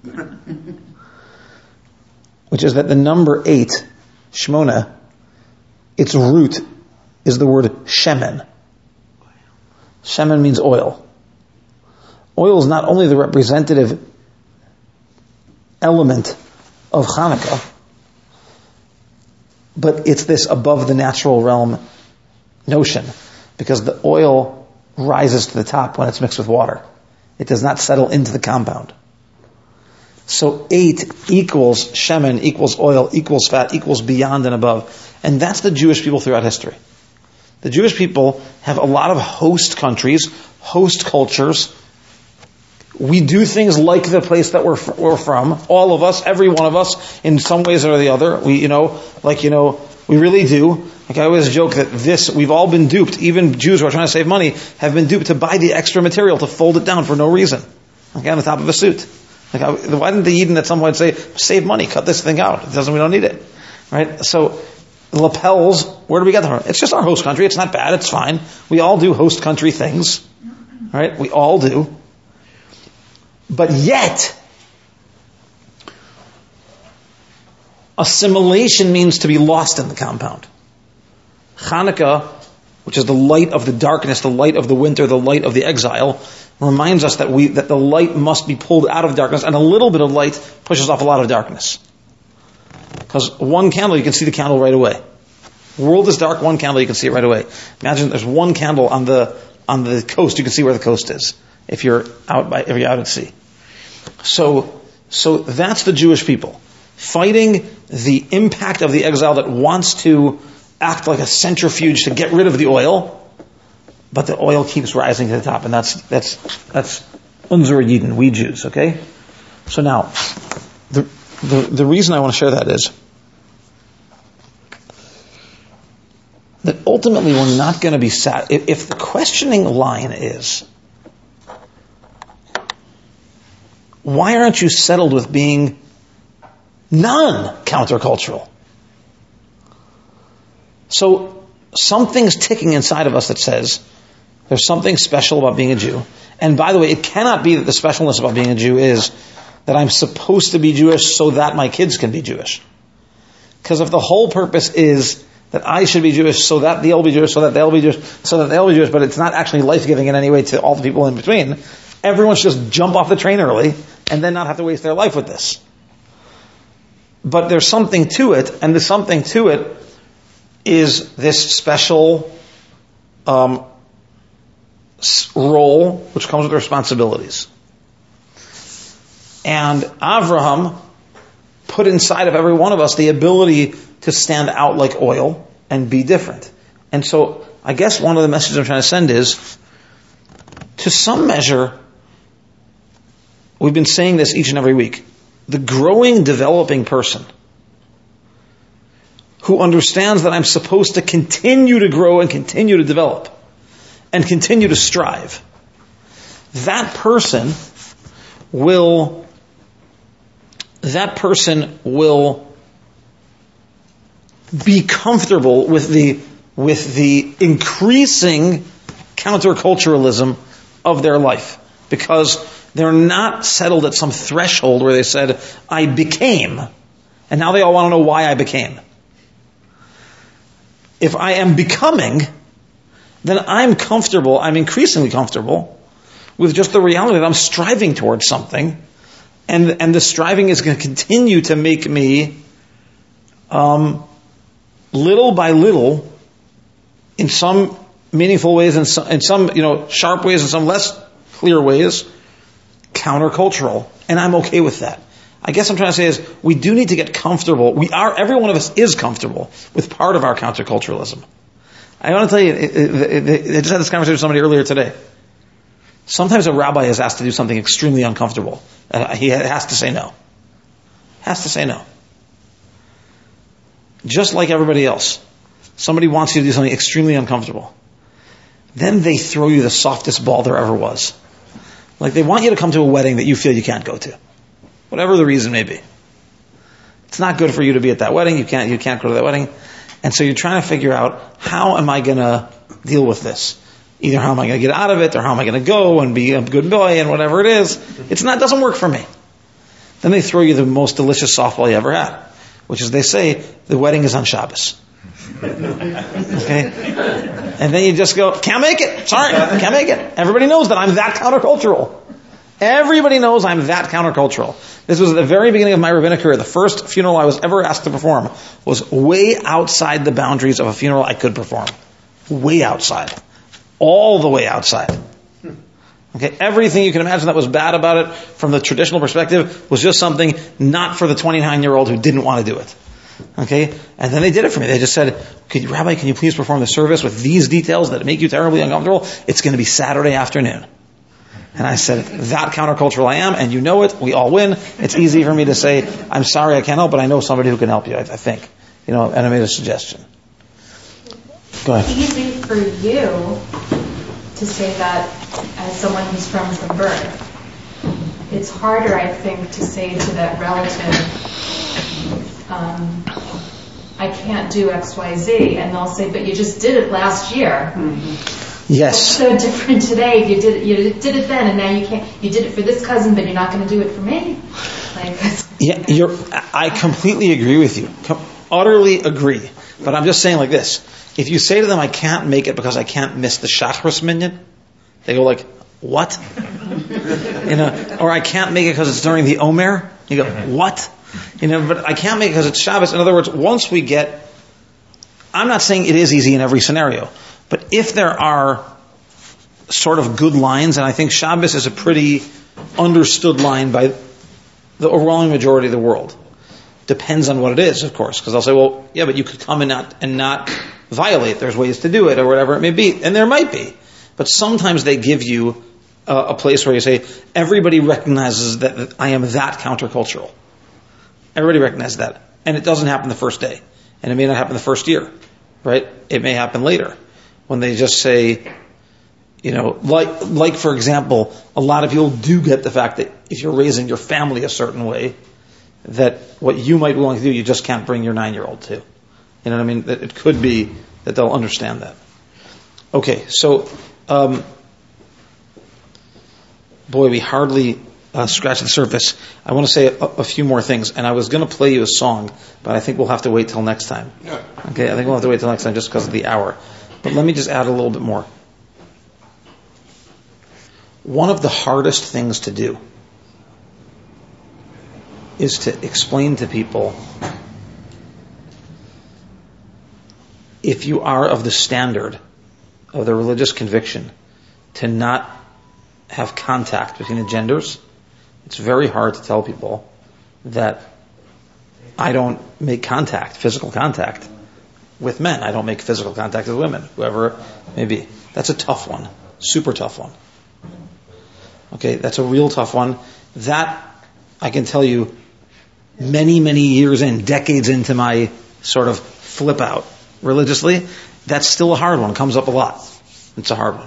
Speaker 2: Which is that the number 8, shmona, its root is the word shemen. Shemen means oil. Oil is not only the representative element of Hanukkah, but it's this above the natural realm notion, because the oil rises to the top when it's mixed with water. It does not settle into the compound. So 8 equals shemen, equals oil, equals fat, equals beyond and above. And that's the Jewish people throughout history. The Jewish people have a lot of host countries, host cultures. We do things like the place that we're from. All of us, every one of us, in some ways or the other. We really do. Like I always joke that we've all been duped. Even Jews who are trying to save money have been duped to buy the extra material to fold it down for no reason. Okay, on the top of a suit. Like, why didn't the Yidden at some point say, save money, cut this thing out? We don't need it. Right? So, lapels, where do we get them from? It's just our host country. It's not bad. It's fine. We all do host country things. Right? We all do. But yet, assimilation means to be lost in the compound. Hanukkah which is the light of the darkness, the light of the winter, the light of the exile, reminds us that the light must be pulled out of darkness, and a little bit of light pushes off a lot of darkness. Because one candle, you can see the candle right away. The world is dark, one candle, you can see it right away. Imagine there's one candle on the coast, you can see where the coast is, if you're out at sea. So that's the Jewish people, fighting the impact of the exile that wants to act like a centrifuge to get rid of the oil, but the oil keeps rising to the top, and that's Unser Yidden, we Jews, okay? So now, the reason I want to share that is that ultimately we're not going to be sat. If the questioning line is, why aren't you settled with being non-countercultural? So something's ticking inside of us that says there's something special about being a Jew. And by the way, it cannot be that the specialness about being a Jew is that I'm supposed to be Jewish so that my kids can be Jewish. Because if the whole purpose is that I should be Jewish so that they'll be Jewish, so that they'll be Jewish, so that they'll be Jewish, but it's not actually life-giving in any way to all the people in between, everyone should just jump off the train early and then not have to waste their life with this. But there's something to it, and the something to it is this special role which comes with responsibilities. And Avraham put inside of every one of us the ability to stand out like oil and be different. And so I guess one of the messages I'm trying to send is, to some measure, we've been saying this each and every week, the growing, developing person who understands that I'm supposed to continue to grow and continue to develop and continue to strive, that person will be comfortable with the increasing counterculturalism of their life, because they're not settled at some threshold where they said, I became, and now they all want to know why I became. If I am becoming, then I'm comfortable, I'm increasingly comfortable with just the reality that I'm striving towards something, and the striving is going to continue to make me, little by little, in some meaningful ways, in some sharp ways, in some less clear ways, countercultural, and I'm okay with that. I guess I'm trying to say is, we do need to get comfortable. Every one of us is comfortable with part of our counterculturalism. I want to tell you, I just had this conversation with somebody earlier today. Sometimes a rabbi is asked to do something extremely uncomfortable. He has to say no. Has to say no. Just like everybody else. Somebody wants you to do something extremely uncomfortable. Then they throw you the softest ball there ever was. Like they want you to come to a wedding that you feel you can't go to. Whatever the reason may be. It's not good for you to be at that wedding. You can't go to that wedding. And so you're trying to figure out, how am I going to deal with this? Either how am I going to get out of it, or how am I going to go and be a good boy and whatever it is. It doesn't work for me. Then they throw you the most delicious softball you ever had, which is, they say, the wedding is on Shabbos. Okay? And then you just go, can't make it. Sorry, can't make it. Everybody knows that I'm that countercultural. Everybody knows I'm that countercultural. This was at the very beginning of my rabbinic career. The first funeral I was ever asked to perform was way outside the boundaries of a funeral I could perform. Way outside. All the way outside. Okay, everything you can imagine that was bad about it from the traditional perspective was just something not for the 29-year-old who didn't want to do it. Okay, and then they did it for me. They just said, Rabbi, can you please perform the service with these details that make you terribly uncomfortable? It's going to be Saturday afternoon. And I said, that countercultural I am, and you know it, we all win. It's easy for me to say, I'm sorry I can't help, but I know somebody who can help you, I think. And I made a suggestion. Go ahead.
Speaker 9: It's easy for you to say that as someone who's from birth. It's harder, I think, to say to that relative, I can't do X, Y, Z, and they'll say, but you just did it last year. Mm-hmm.
Speaker 2: Yes.
Speaker 9: It's so different today. You did it then, and now you can't. You did it for this cousin, but you're not going to do it for me. I
Speaker 2: completely agree with you. Utterly agree. But I'm just saying like this. If you say to them, I can't make it because I can't miss the Shachris minyan, they go like, what? Or I can't make it because it's during the Omer. You go, what? But I can't make it because it's Shabbos. In other words, once we get, I'm not saying it is easy in every scenario, but if there are sort of good lines, and I think Shabbos is a pretty understood line by the overwhelming majority of the world. Depends on what it is, of course, because they'll say, well, yeah, but you could come and not violate. There's ways to do it, or whatever it may be, and there might be. But sometimes they give you a place where you say, everybody recognizes that I am that countercultural. Everybody recognizes that, and it doesn't happen the first day, and it may not happen the first year, right? It may happen later, when they just say, like for example, a lot of people do get the fact that if you're raising your family a certain way, that what you might be willing to do, you just can't bring your 9-year-old to. You know what I mean? That it could be that they'll understand that. Okay, so, boy, we hardly scratched the surface. I want to say a few more things, and I was going to play you a song, but I think we'll have to wait till next time. Okay, I think we'll have to wait till next time just because of the hour. But let me just add a little bit more. One of the hardest things to do is to explain to people, if you are of the standard of the religious conviction, to not have contact between the genders. It's very hard to tell people that I don't make contact, physical contact, with men. I don't make physical contact with women, whoever it may be. That's a tough one, super tough one. Okay, that's a real tough one. That, I can tell you, many, many years in, decades into my sort of flip out religiously, that's still a hard one. It comes up a lot. It's a hard one.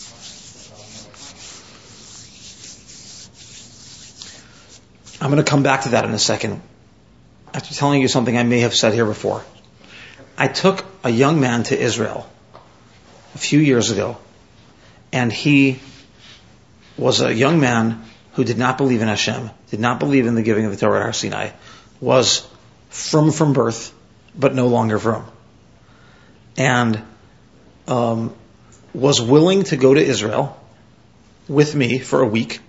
Speaker 2: I'm going to come back to that in a second, after telling you something I may have said here before. I took a young man to Israel a few years ago, and he was a young man who did not believe in Hashem, did not believe in the giving of the Torah at Har Sinai, was from birth, but no longer from, and was willing to go to Israel with me for a week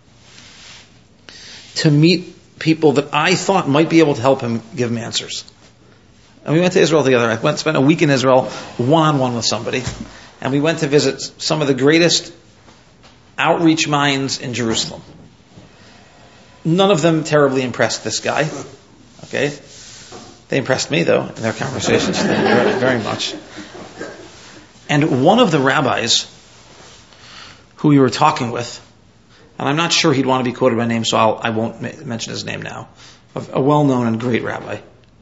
Speaker 2: to meet people that I thought might be able to help him give him answers. And we went to Israel together. I spent a week in Israel, one-on-one with somebody, and we went to visit some of the greatest outreach minds in Jerusalem. None of them terribly impressed this guy. Okay? They impressed me, though, in their conversations very, very much. And one of the rabbis who we were talking with, and I'm not sure he'd want to be quoted by name, so I won't mention his name now, a well-known and great rabbi.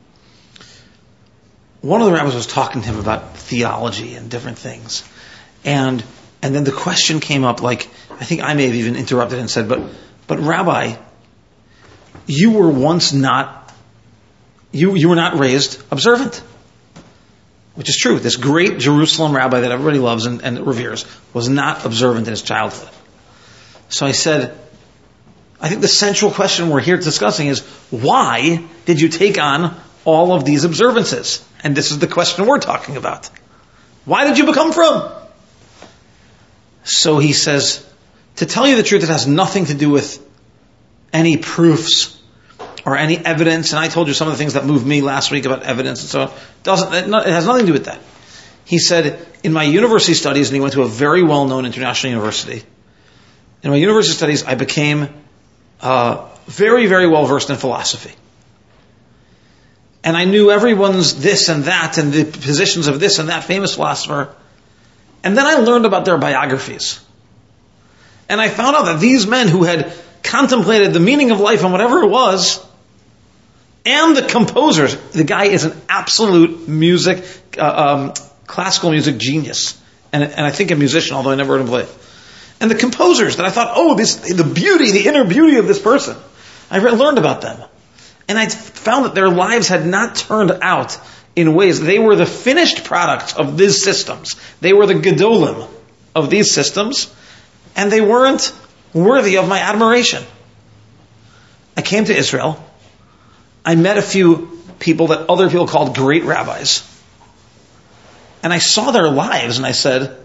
Speaker 2: One of the rabbis was talking to him about theology and different things. And then the question came up, like, I think I may have even interrupted and said, but Rabbi, you were once not, you were not raised observant. Which is true. This great Jerusalem rabbi that everybody loves and reveres was not observant in his childhood. So I said, I think the central question we're here discussing is, why did you take on all of these observances? And this is the question we're talking about. Why did you become from? So he says, to tell you the truth, it has nothing to do with any proofs or any evidence. And I told you some of the things that moved me last week about evidence and so on. It has nothing to do with that. He said, in my university studies, and he went to a very well-known international university, in my university studies, I became very, very well-versed in philosophy. And I knew everyone's this and that and the positions of this and that famous philosopher. And then I learned about their biographies. And I found out that these men who had contemplated the meaning of life and whatever it was, and the composers, the guy is an absolute music, classical music genius. And I think a musician, although I never heard him play. And the composers that I thought, the inner beauty of this person. I learned about them. And I found that their lives had not turned out in ways, they were the finished product of these systems. They were the gedolim of these systems, and they weren't worthy of my admiration. I came to Israel. I met a few people that other people called great rabbis. And I saw their lives and I said,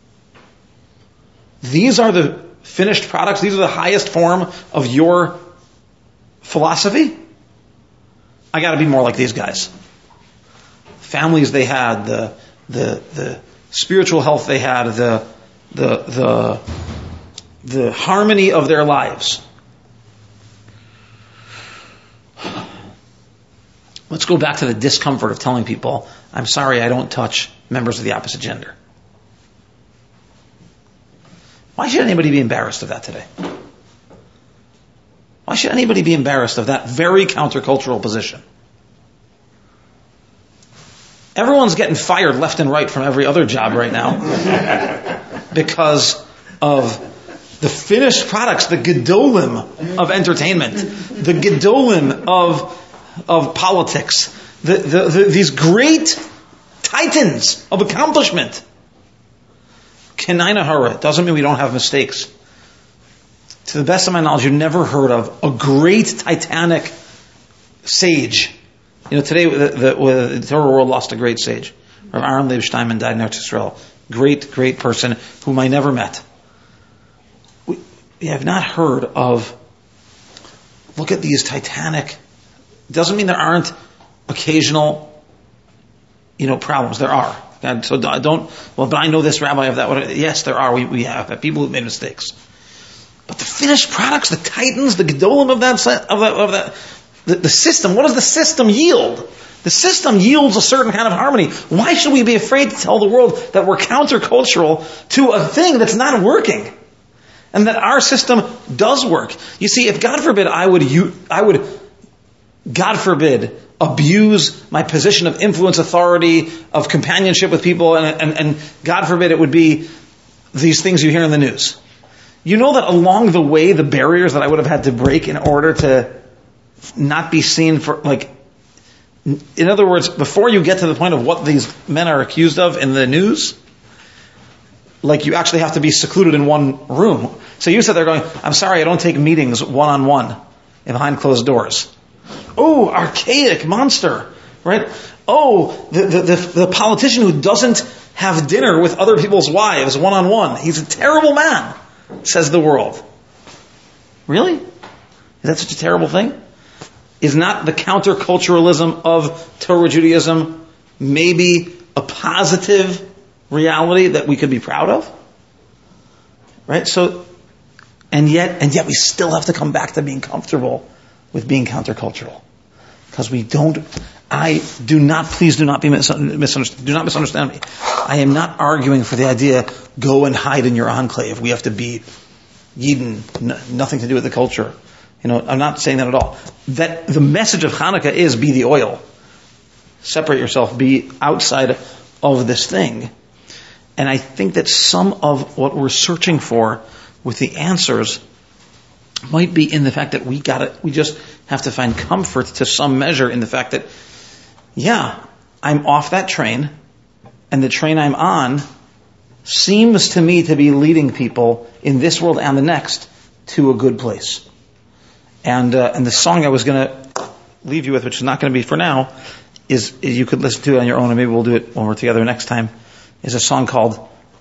Speaker 2: these are the finished products, these are the highest form of your philosophy? I gotta be more like these guys. Families they had, the spiritual health they had, the harmony of their lives. Let's go back to the discomfort of telling people, I'm sorry I don't touch members of the opposite gender. Why should anybody be embarrassed of that today? Why should anybody be embarrassed of that very countercultural position? Everyone's getting fired left and right from every other job right now because of the finished products, the gedolim of entertainment, the gedolim of politics, these great titans of accomplishment. Kenaina hara doesn't mean we don't have mistakes. To the best of my knowledge, you've never heard of a great titanic sage. Today the Torah world lost a great sage. Rav Aaron Leib Steinman died in Eretz Yisrael. Great person whom I never met. We have not heard of, look at these titanic, doesn't mean there aren't occasional, problems. There are. God, so don't, but I know this rabbi of that. Yes, there are. We have people who've made mistakes. But the finished products, the titans, the gedolim of that, the system, what does the system yield? The system yields a certain kind of harmony. Why should we be afraid to tell the world that we're countercultural to a thing that's not working? And that our system does work. You see, if God forbid I would, God forbid, abuse my position of influence, authority, of companionship with people, and God forbid it would be these things you hear in the news. You know that along the way, the barriers that I would have had to break in order to not be seen for, in other words, before you get to the point of what these men are accused of in the news, you actually have to be secluded in one room. So you sit there going, I'm sorry, I don't take meetings one-on-one and behind closed doors. Oh, archaic monster, right? Oh, the politician who doesn't have dinner with other people's wives one-on-one. He's a terrible man, says the world. Really? Is that such a terrible thing? Is not the counterculturalism of Torah Judaism maybe a positive reality that we could be proud of? Right? So, and yet we still have to come back to being comfortable with being countercultural. Because please do not misunderstand me. I am not arguing for the idea, go and hide in your enclave. We have to be Yidden, nothing to do with the culture. I'm not saying that at all. That the message of Hanukkah is be the oil. Separate yourself, be outside of this thing. And I think that some of what we're searching for with the answers might be in the fact that we just have to find comfort to some measure in the fact that, I'm off that train, and the train I'm on seems to me to be leading people in this world and the next to a good place. And the song I was going to leave you with, which is not going to be for now, is you could listen to it on your own, and maybe we'll do it when we're together next time, is a song called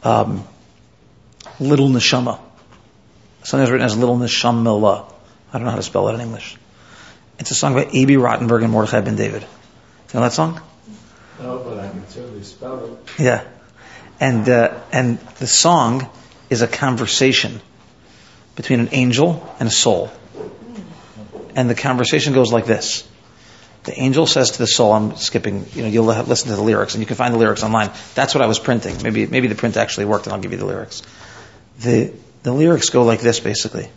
Speaker 2: Little Neshama. Sometimes written as Little Neshamah. I don't know how to spell it in English. It's a song by A.B. Rottenberg and Mordechai Ben David. You know that song?
Speaker 10: No, but I can certainly spell it.
Speaker 2: Yeah. And the song is a conversation between an angel and a soul. And the conversation goes like this. The angel says to the soul, I'm skipping, you'll listen to the lyrics, and you can find the lyrics online. That's what I was printing. Maybe the print actually worked, and I'll give you the lyrics. The lyrics go like this, basically.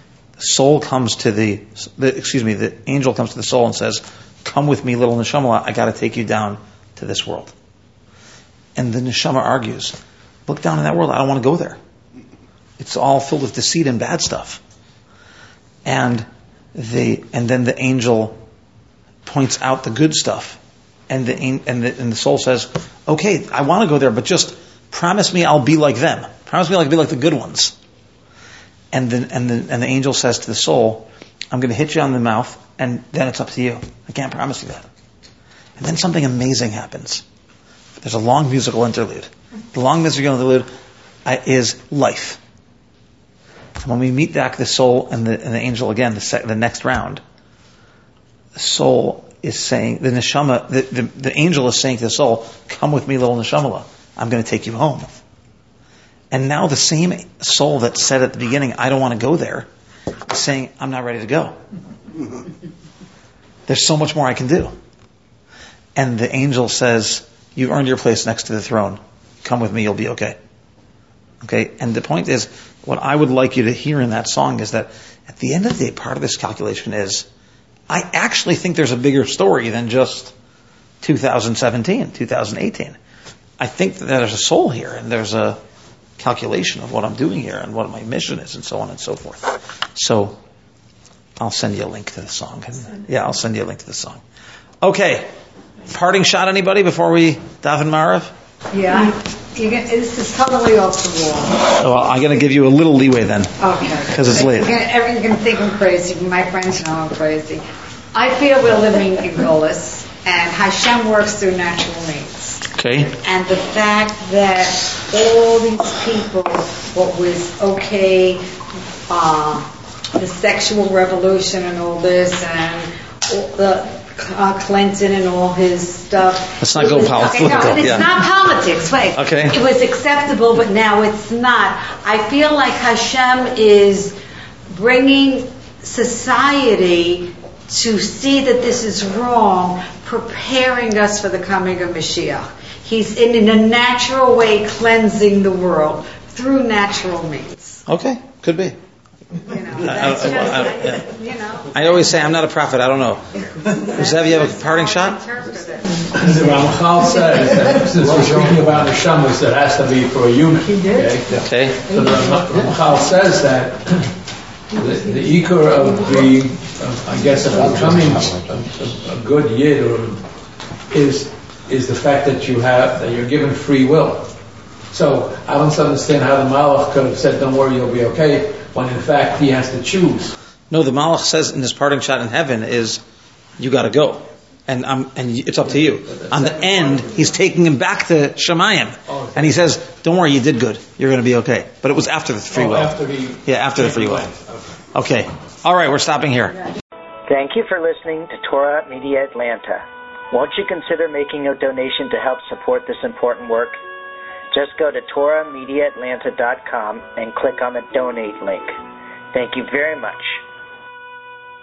Speaker 2: The angel comes to the soul and says, come with me, little neshama, I got to take you down to this world. And the neshama argues, look down in that world, I don't want to go there. It's all filled with deceit and bad stuff. And then the angel points out the good stuff, and the soul says, okay, I want to go there, but just promise me I'll be like them. Promise me I'll be like the good ones. And the angel says to the soul, I'm going to hit you on the mouth, and then it's up to you. I can't promise you that. And then something amazing happens. There's a long musical interlude. The long musical interlude is life. And when we meet back the soul and the angel again, the next round, the soul is saying, the neshama, the angel is saying to the soul, come with me, little neshamala. I'm going to take you home. And now the same soul that said at the beginning, I don't want to go there, is saying, I'm not ready to go. There's so much more I can do. And the angel says, you've earned your place next to the throne. Come with me, you'll be okay. Okay? And the point is, what I would like you to hear in that song is that at the end of the day, part of this calculation is, I actually think there's a bigger story than just 2017, 2018. I think that there's a soul here, and there's a calculation of what I'm doing here, and what my mission is, and so on and so forth. So, I'll send you a link to the song. Yeah, I'll send you a link to the song. Okay. Parting shot, anybody, before we daven Marav?
Speaker 3: Yeah. This is totally off the wall.
Speaker 2: Well, I'm going to give you a little leeway then.
Speaker 3: Okay.
Speaker 2: Because it's late.
Speaker 3: Everyone can think I'm crazy. My friends know I'm crazy. I feel we're living in Golis, and Hashem works through natural means.
Speaker 2: Okay.
Speaker 3: And the fact that all these people, what was okay, the sexual revolution and all this, and all the Clinton and all his stuff.
Speaker 2: Let's not go political.
Speaker 3: Okay, no, it's not politics. Wait.
Speaker 2: Okay.
Speaker 3: It was acceptable, but now it's not. I feel like Hashem is bringing society to see that this is wrong, preparing us for the coming of Mashiach. He's in a natural way cleansing the world through natural means.
Speaker 2: Okay, could be.
Speaker 3: I
Speaker 2: always say I'm not a prophet. I don't know. Zev, you have a parting shot?
Speaker 10: The Ramchal says, since we're speaking about the shamas, it has to be for a human.
Speaker 2: Okay.
Speaker 10: So the Ramchal says that the ikar of of becoming a good yid is the fact that you're given free will. So I don't understand how the Malach could have said, "Don't worry, you'll be okay," when in fact he has to choose.
Speaker 2: No, the Malach says in his parting shot in heaven is, "You got to go," and it's up to you. On the end, he's taking him back to Shemayim, and he says, "Don't worry, you did good. You're going to be okay." But it was after the free will. After the free will. Okay. All right, we're stopping here.
Speaker 11: Thank you for listening to Torah Media Atlanta. Won't you consider making a donation to help support this important work? Just go to TorahMediaAtlanta.com and click on the donate link. Thank you very much.